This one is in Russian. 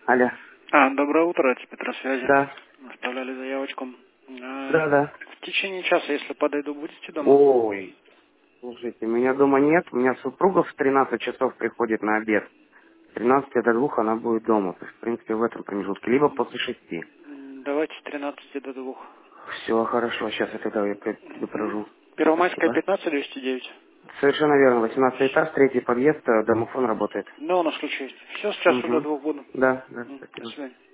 Алло. Доброе утро, это Петросвязи. Да. Оставляли заявочку. Да. В течение часа, если подойду, будете дома? Ой, слушайте, меня дома нет. У меня супруга в 13 часов приходит на обед. С 13 до 2 она будет дома. То есть, в принципе, в этом промежутке. Либо после 6. Давайте с 13 до 2. Все, хорошо. Сейчас я тогда ее предупрежу. Первомайская, Спасибо. 15-209. Совершенно верно. 18 этаж, 3-й подъезд, домофон работает. Да, у нас ключ есть. Все, сейчас до Угу. 2 буду. Да, До спасибо. свидания.